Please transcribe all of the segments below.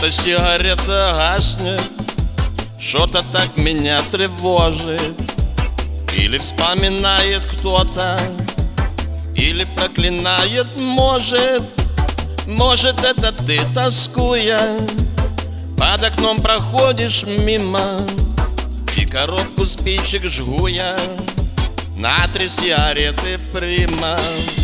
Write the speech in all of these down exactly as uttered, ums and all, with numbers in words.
Эта сигарета гаснет, что-то так меня тревожит. Или вспоминает кто-то, или проклинает, может. Может, это ты, тоскуя, под окном проходишь мимо, и коробку спичек жгуя на три сигареты прима.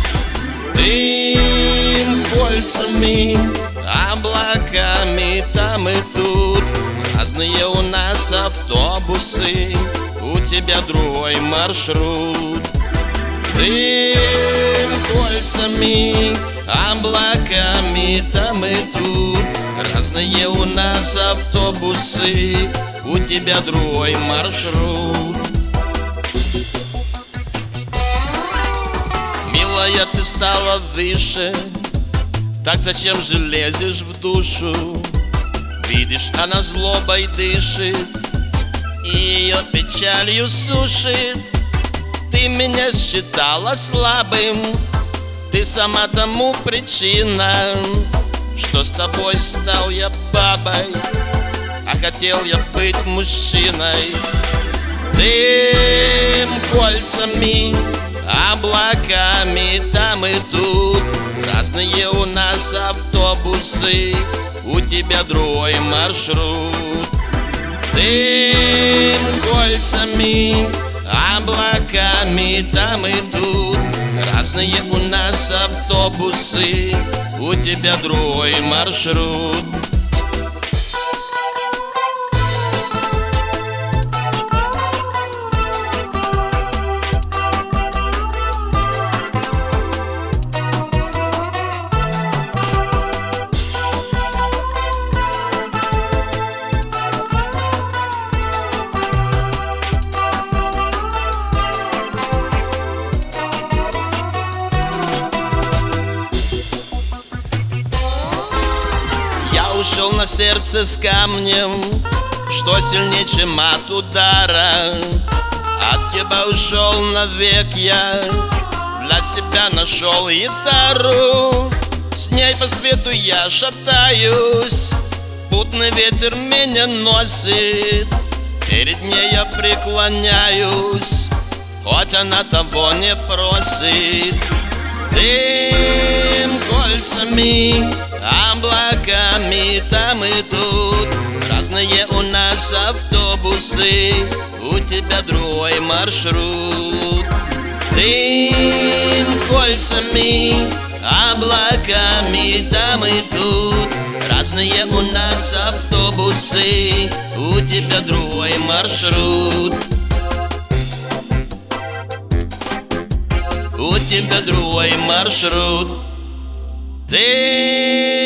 Дым кольцами, облаками там и тут. Разные у нас автобусы, у тебя другой маршрут. Дым кольцами, облаками там и тут. Разные у нас автобусы, у тебя другой маршрут. Милая, ты стала выше, так зачем же лезешь в душу? Видишь, она злобой дышит и ее печалью сушит. Ты меня считала слабым, ты сама тому причина, что с тобой стал я бабой, а хотел я быть мужчиной. Дым кольцами, облаками там и тут. Разные у нас автобусы, у тебя другой маршрут. Дым кольцами, облаками там и тут. Разные у нас автобусы, у тебя другой маршрут. Ушел на сердце с камнем, что сильнее, чем от удара. От тебя ушел навек я, для себя нашел гитару. С ней по свету я шатаюсь, путный ветер меня носит. Перед ней я преклоняюсь, хоть она того не просит. Дым кольцами, облаками там и тут. Разные у нас автобусы, у тебя другой маршрут. Дым кольцами, облаками там и тут. Разные у нас автобусы, у тебя другой маршрут. У тебя другой маршрут. Ты